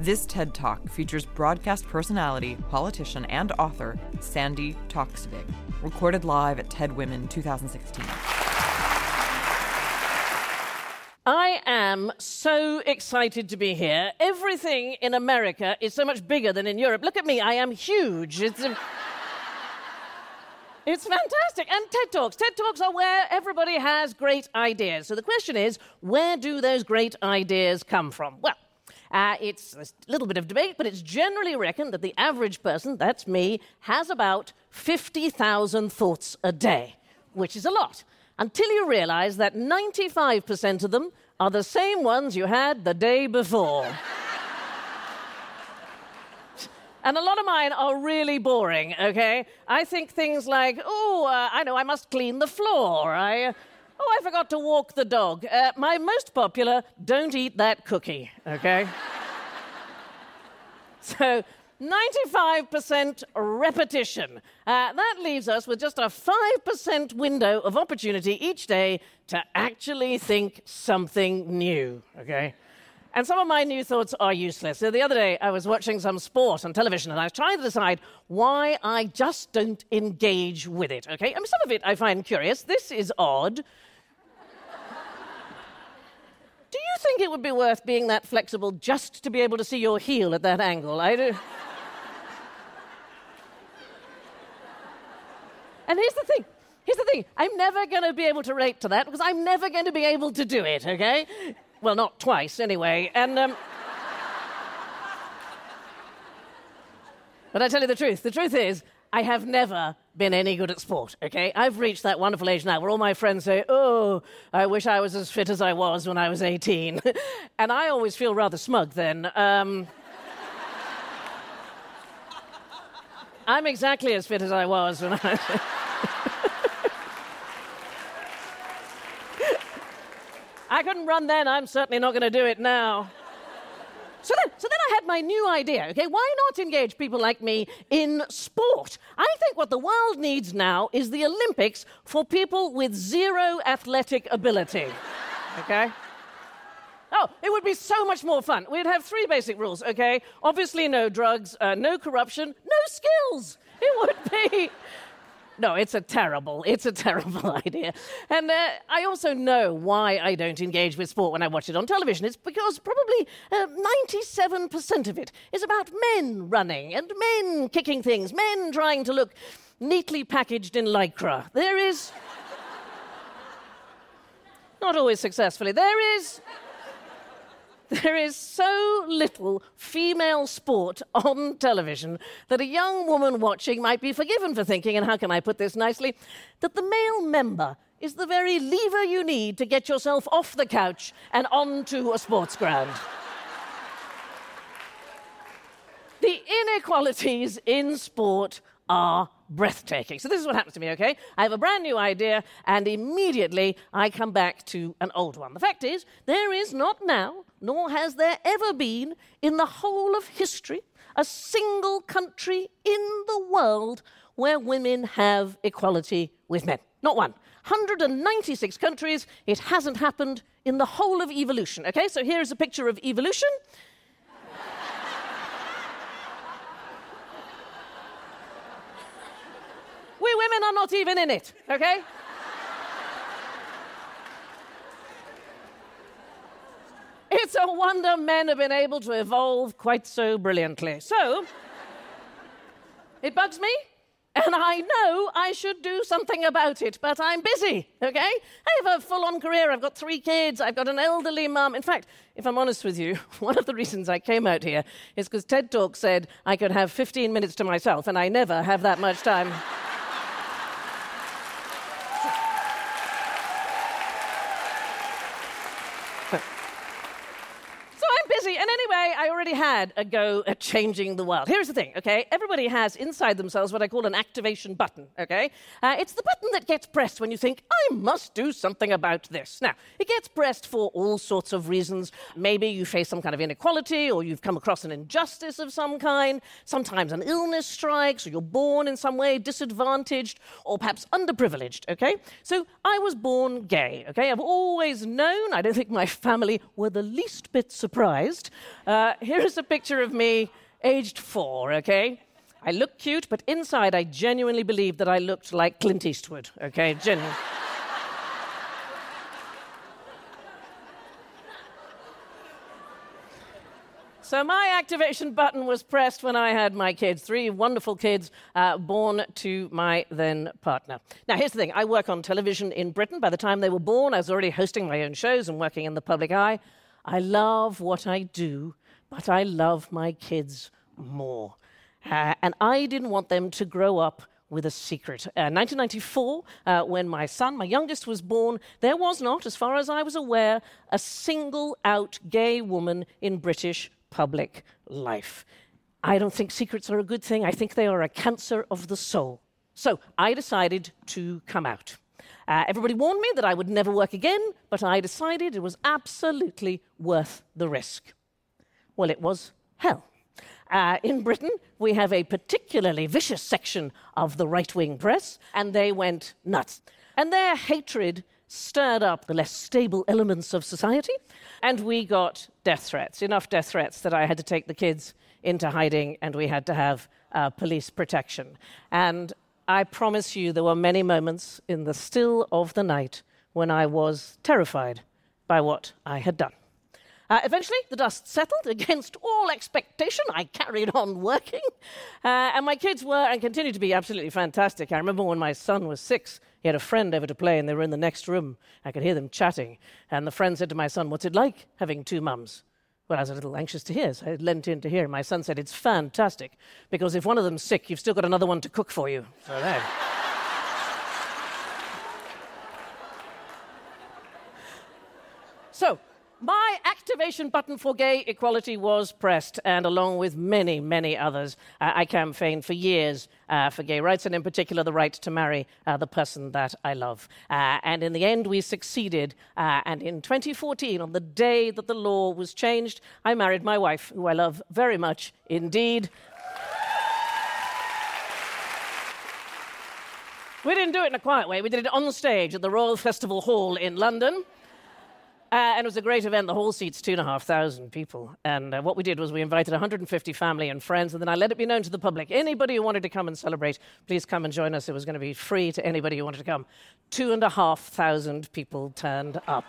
This TED Talk features broadcast personality, politician, and author Sandy Toksvig, recorded live at TED Women 2016. I am so excited to be here. Everything in America is so much bigger than in Europe. Look at me, I am huge. It's fantastic. And TED Talks. TED Talks are where everybody has great ideas. So the question is, where do those great ideas come from? Well, it's a little bit of debate, but it's generally reckoned that the average person, that's me, has about 50,000 thoughts a day, which is a lot. Until you realize that 95% of them are the same ones you had the day before. And a lot of mine are really boring, okay? I think things like, I must clean the floor. I forgot to walk the dog. My most popular, don't eat that cookie, okay? So, 95% repetition. That leaves us with just a 5% window of opportunity each day to actually think something new, okay? And some of my new thoughts are useless. So the other day, I was watching some sport on television, and I was trying to decide why I just don't engage with it, okay? I mean, some of it I find curious. This is odd. Do you think it would be worth being that flexible just to be able to see your heel at that angle? I do. And here's the thing. I'm never going to be able to relate to that because I'm never going to be able to do it, okay? Well, not twice, anyway. And, but I tell you the truth. The truth is, I have never been any good at sport, okay? I've reached that wonderful age now where all my friends say, I wish I was as fit as I was when I was 18. And I always feel rather smug then. I'm exactly as fit as I was when I was... I couldn't run then, I'm certainly not going to do it now. So then I had my new idea, okay? Why not engage people like me in sport? I think what the world needs now is the Olympics for people with zero athletic ability, okay? Oh, it would be so much more fun. We'd have 3 basic rules, okay? Obviously no drugs, no corruption, no skills. It would be... No, it's a terrible idea. And I also know why I don't engage with sport when I watch it on television. It's because probably 97% of it is about men running and men kicking things, men trying to look neatly packaged in Lycra. There is... Not always successfully. There is so little female sport on television that a young woman watching might be forgiven for thinking, and how can I put this nicely, that the male member is the very lever you need to get yourself off the couch and onto a sports ground. The inequalities in sport are breathtaking. So this is what happens to me, okay? I have a brand new idea, and immediately I come back to an old one. The fact is, there is not now, nor has there ever been, in the whole of history, a single country in the world where women have equality with men. Not one. 196 countries, it hasn't happened in the whole of evolution, okay? So here's a picture of evolution. We women are not even in it, okay? It's a wonder men have been able to evolve quite so brilliantly. So, it bugs me, and I know I should do something about it, but I'm busy, okay? I have a full-on career. I've got 3 kids. I've got an elderly mum. In fact, if I'm honest with you, one of the reasons I came out here is because TED Talk said I could have 15 minutes to myself, and I never have that much time. And anyway, I already had a go at changing the world. Here's the thing, okay? Everybody has inside themselves what I call an activation button, okay? It's the button that gets pressed when you think, I must do something about this. Now, it gets pressed for all sorts of reasons. Maybe you face some kind of inequality, or you've come across an injustice of some kind. Sometimes an illness strikes, or you're born in some way disadvantaged, or perhaps underprivileged, okay? So I was born gay, okay? I've always known, I don't think my family were the least bit surprised. here is a picture of me aged 4, okay? I look cute, but inside I genuinely believed that I looked like Clint Eastwood, okay? Genuinely. So my activation button was pressed when I had my kids, 3 wonderful kids born to my then partner. Now, here's the thing. I work on television in Britain. By the time they were born, I was already hosting my own shows and working in the public eye. I love what I do, but I love my kids more. And I didn't want them to grow up with a secret. 1994, when my son, my youngest, was born, there was not, as far as I was aware, a single-out gay woman in British public life. I don't think secrets are a good thing. I think they are a cancer of the soul. So I decided to come out. Everybody warned me that I would never work again, but I decided it was absolutely worth the risk. Well, it was hell. In Britain, we have a particularly vicious section of the right-wing press, and they went nuts. And their hatred stirred up the less stable elements of society, and we got death threats, enough death threats that I had to take the kids into hiding, and we had to have police protection. And I promise you there were many moments in the still of the night when I was terrified by what I had done. Eventually, the dust settled. Against all expectation, I carried on working. And my kids were and continue to be absolutely fantastic. I remember when my son was 6, he had a friend over to play, and they were in the next room. I could hear them chatting. And the friend said to my son, "What's it like having 2 mums?" Well, I was a little anxious to hear, so I leant in to hear. My son said, "It's fantastic, because if one of them's sick, you've still got another one to cook for you." So there. So, my activation button for gay equality was pressed, and along with many, many others, I campaigned for years for gay rights, and in particular the right to marry the person that I love. And in the end, we succeeded. And in 2014, on the day that the law was changed, I married my wife, who I love very much indeed. We didn't do it in a quiet way. We did it on stage at the Royal Festival Hall in London. And it was a great event. The hall seats 2,500 people. And what we did was we invited 150 family and friends, and then I let it be known to the public. Anybody who wanted to come and celebrate, please come and join us. It was going to be free to anybody who wanted to come. 2,500 people turned up.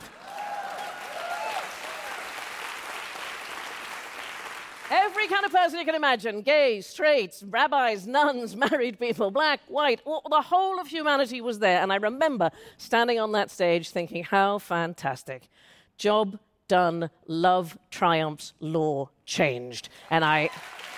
Every kind of person you can imagine. Gays, straights, rabbis, nuns, married people, black, white, the whole of humanity was there. And I remember standing on that stage thinking, how fantastic. Job done, love triumphs, law changed. And I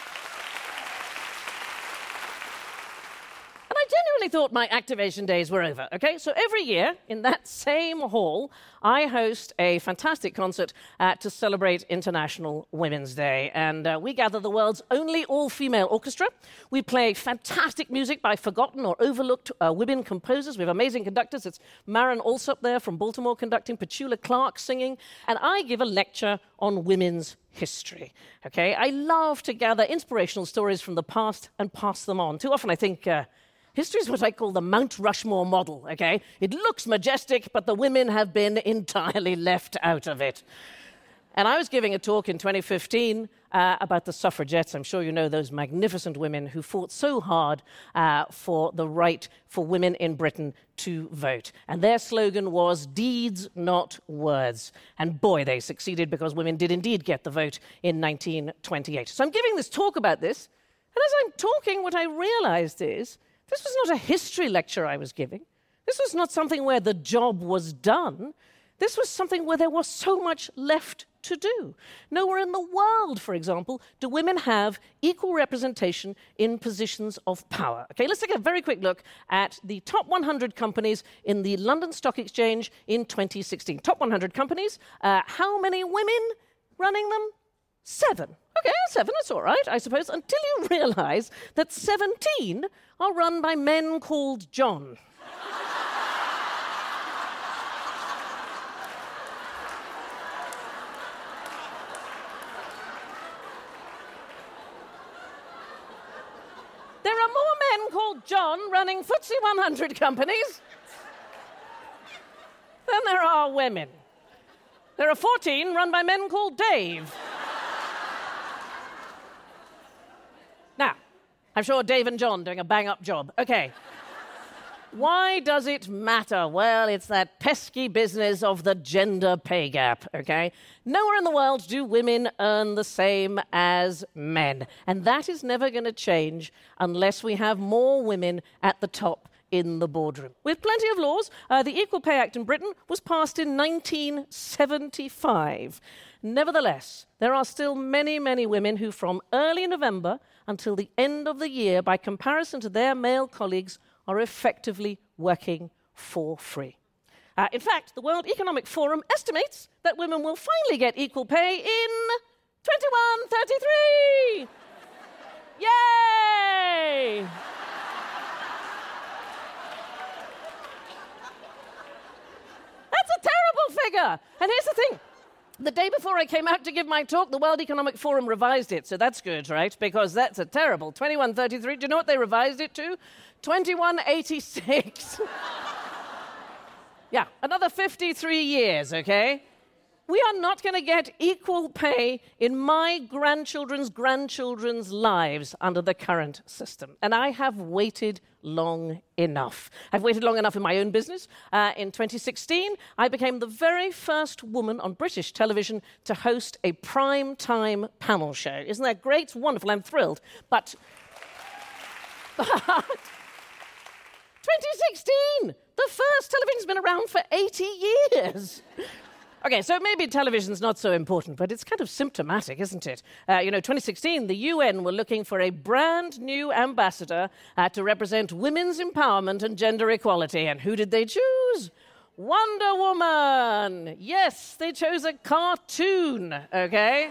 genuinely thought my activation days were over, okay? So every year, in that same hall, I host a fantastic concert to celebrate International Women's Day. And we gather the world's only all-female orchestra. We play fantastic music by forgotten or overlooked women composers. We have amazing conductors. It's Maren Alsop there from Baltimore conducting, Petula Clark singing. And I give a lecture on women's history, okay? I love to gather inspirational stories from the past and pass them on. Too often I think... history is what I call the Mount Rushmore model, okay? It looks majestic, but the women have been entirely left out of it. And I was giving a talk in 2015 about the suffragettes. I'm sure you know those magnificent women who fought so hard for the right for women in Britain to vote. And their slogan was, "Deeds, not words." And boy, they succeeded, because women did indeed get the vote in 1928. So I'm giving this talk about this, and as I'm talking, what I realized is, this was not a history lecture I was giving. This was not something where the job was done. This was something where there was so much left to do. Nowhere in the world, for example, do women have equal representation in positions of power. Okay, let's take a very quick look at the top 100 companies in the London Stock Exchange in 2016. Top 100 companies. How many women running them? 7. Okay, 7, that's all right, I suppose, until you realize that 17 are run by men called John. There are more men called John running FTSE 100 companies than there are women. There are 14 run by men called Dave. I'm sure Dave and John doing a bang-up job. Okay. Why does it matter? Well, it's that pesky business of the gender pay gap, okay? Nowhere in the world do women earn the same as men. And that is never going to change unless we have more women at the top in the boardroom. With plenty of laws, the Equal Pay Act in Britain was passed in 1975. Nevertheless, there are still many, many women who from early November until the end of the year, by comparison to their male colleagues, are effectively working for free. In fact, the World Economic Forum estimates that women will finally get equal pay in 2133. Yay! That's a terrible figure. And here's the thing. The day before I came out to give my talk, the World Economic Forum revised it, so that's good, right? Because that's a terrible 2133. Do you know what they revised it to? 2186. Yeah, another 53 years, okay? We are not going to get equal pay in my grandchildren's lives under the current system. And I have waited long enough. I've waited long enough in my own business. In 2016, I became the very first woman on British television to host a prime-time panel show. Isn't that great? It's wonderful. I'm thrilled. But 2016! The first television's been around for 80 years. Okay, so maybe television's not so important, but it's kind of symptomatic, isn't it? 2016, the UN were looking for a brand new ambassador to represent women's empowerment and gender equality. And who did they choose? Wonder Woman! Yes, they chose a cartoon, okay?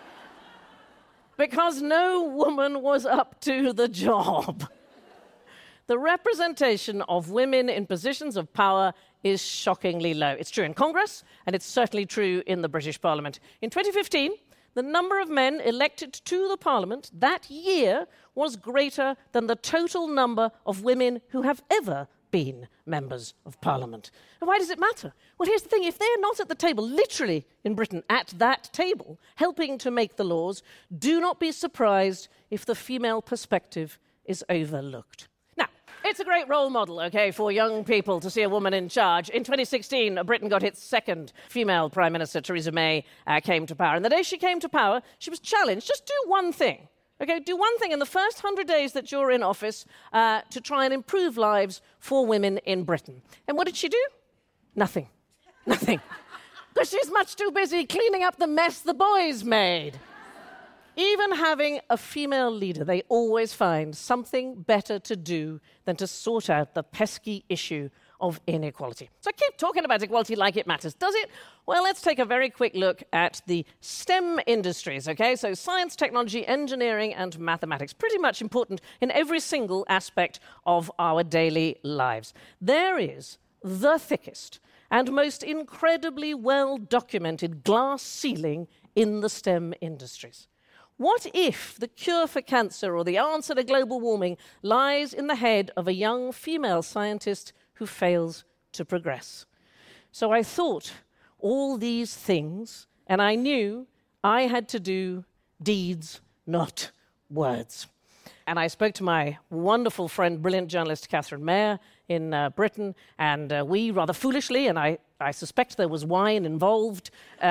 Because no woman was up to the job. The representation of women in positions of power is shockingly low. It's true in Congress, and it's certainly true in the British Parliament. In 2015, the number of men elected to the Parliament that year was greater than the total number of women who have ever been members of Parliament. And why does it matter? Well, here's the thing. If they're not at the table, literally in Britain, at that table, helping to make the laws, do not be surprised if the female perspective is overlooked. It's a great role model, okay, for young people to see a woman in charge. In 2016, Britain got its second female Prime Minister. Theresa May came to power. And the day she came to power, she was challenged, just do one thing. Okay, do one thing in the first 100 days that you're in office to try and improve lives for women in Britain. And what did she do? Nothing. Nothing. Because she's much too busy cleaning up the mess the boys made. Even having a female leader, they always find something better to do than to sort out the pesky issue of inequality. So I keep talking about equality like it matters. Does it? Well, let's take a very quick look at the STEM industries, okay? So science, technology, engineering, and mathematics. Pretty much important in every single aspect of our daily lives. There is the thickest and most incredibly well-documented glass ceiling in the STEM industries. What if the cure for cancer or the answer to global warming lies in the head of a young female scientist who fails to progress? So I thought all these things, and I knew I had to do deeds, not words. And I spoke to my wonderful friend, brilliant journalist Catherine Mayer in Britain, and we, rather foolishly, and I suspect there was wine involved,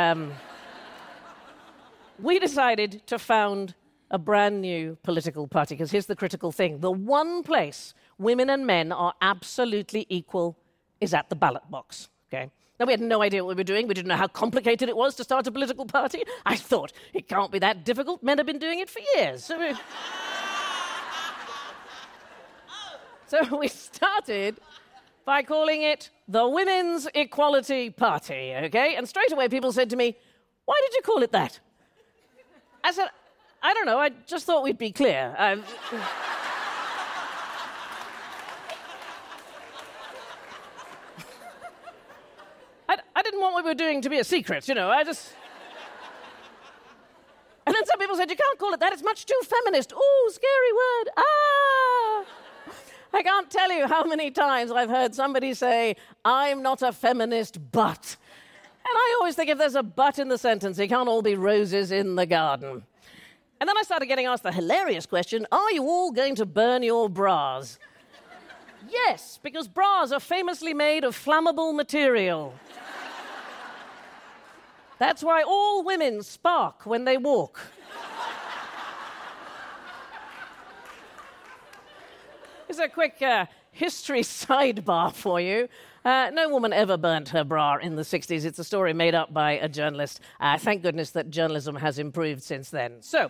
we decided to found a brand new political party, because here's the critical thing. The one place women and men are absolutely equal is at the ballot box, okay? Now, we had no idea what we were doing. We didn't know how complicated it was to start a political party. I thought, it can't be that difficult. Men have been doing it for years. So we started by calling it the Women's Equality Party, okay? And straight away people said to me, why did you call it that? I said, I don't know, I just thought we'd be clear. I didn't want what we were doing to be a secret, And then some people said, you can't call it that, it's much too feminist. Ooh, scary word. I can't tell you how many times I've heard somebody say, I'm not a feminist, but... And I always think if there's a but in the sentence, it can't all be roses in the garden. And then I started getting asked the hilarious question, are you all going to burn your bras? Yes, because bras are famously made of flammable material. That's why all women spark when they walk. Here's a quick history sidebar for you. No woman ever burnt her bra in the 60s. It's a story made up by a journalist. Thank goodness that journalism has improved since then. So,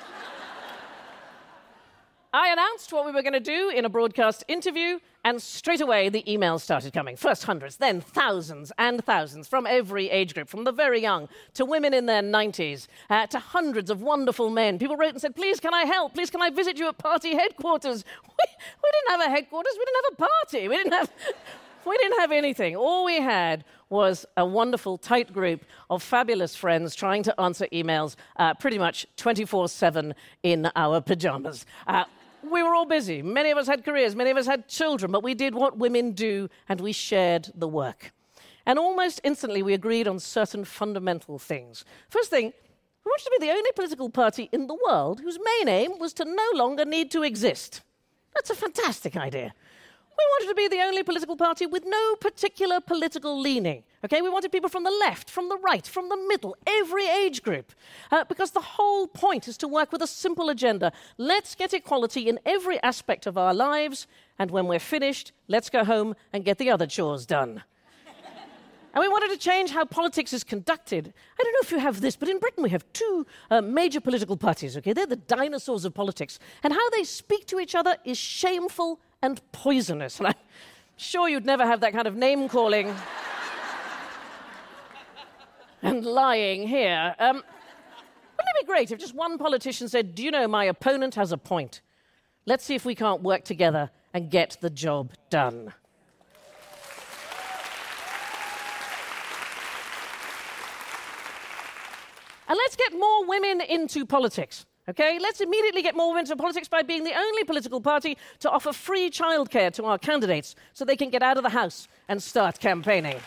I announced what we were going to do in a broadcast interview, and straight away the emails started coming. First hundreds, then thousands and thousands from every age group, from the very young to women in their 90s, to hundreds of wonderful men. People wrote and said, please, can I help? Please, can I visit you at party headquarters? We didn't have a headquarters. We didn't have a party. We didn't have anything. All we had was a wonderful, tight group of fabulous friends trying to answer emails pretty much 24/7 in our pajamas. We were all busy. Many of us had careers, many of us had children, but we did what women do, and we shared the work. And almost instantly, we agreed on certain fundamental things. First thing, we wanted to be the only political party in the world whose main aim was to no longer need to exist. That's a fantastic idea. We wanted to be the only political party with no particular political leaning. Okay, we wanted people from the left, from the right, from the middle, every age group. Because the whole point is to work with a simple agenda. Let's get equality in every aspect of our lives, and when we're finished, let's go home and get the other chores done. And we wanted to change how politics is conducted. I don't know if you have this, but in Britain we have two major political parties, okay? They're the dinosaurs of politics. And how they speak to each other is shameful and poisonous. And I'm sure you'd never have that kind of name-calling and lying here. Wouldn't it be great if just one politician said, do you know, my opponent has a point. Let's see if we can't work together and get the job done. And let's get more women into politics. Okay, let's immediately get more women into politics by being the only political party to offer free childcare to our candidates so they can get out of the house and start campaigning.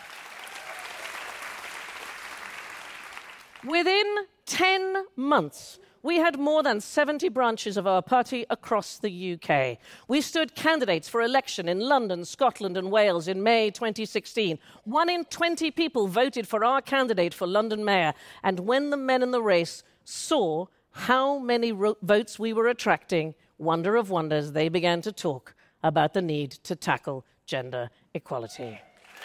Within 10 months, we had more than 70 branches of our party across the UK. We stood candidates for election in London, Scotland and Wales in May 2016. 1 in 20 people voted for our candidate for London Mayor. And when the men in the race saw how many votes we were attracting, wonder of wonders, they began to talk about the need to tackle gender equality.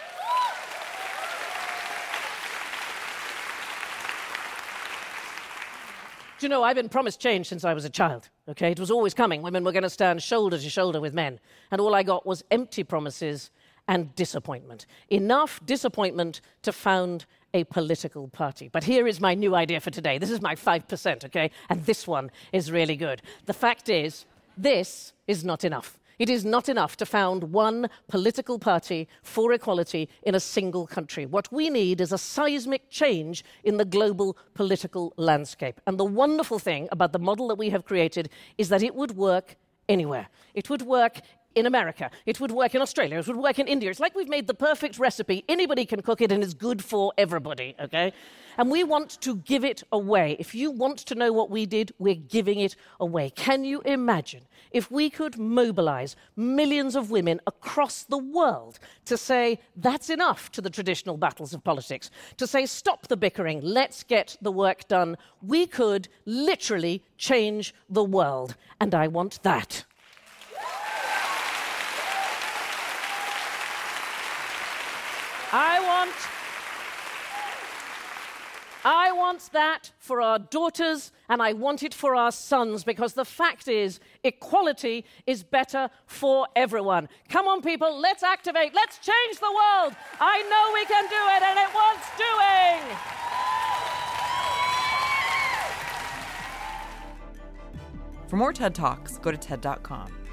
Do you know, I've been promised change since I was a child, okay? It was always coming. Women were going to stand shoulder to shoulder with men. And all I got was empty promises and disappointment. Enough disappointment to found a political party. But here is my new idea for today. This is my 5%, okay? And this one is really good. The fact is, this is not enough. It is not enough to found one political party for equality in a single country. What we need is a seismic change in the global political landscape. And the wonderful thing about the model that we have created is that it would work anywhere. It would work in America. It would work in Australia. It would work in India. It's like we've made the perfect recipe. Anybody can cook it and it's good for everybody, okay? And we want to give it away. If you want to know what we did, we're giving it away. Can you imagine if we could mobilize millions of women across the world to say, that's enough to the traditional battles of politics, to say, stop the bickering, let's get the work done. We could literally change the world. And I want that. I want that for our daughters, and I want it for our sons, because the fact is, equality is better for everyone. Come on, people, let's activate, let's change the world. I know we can do it, and it wants doing. For more TED Talks, go to TED.com.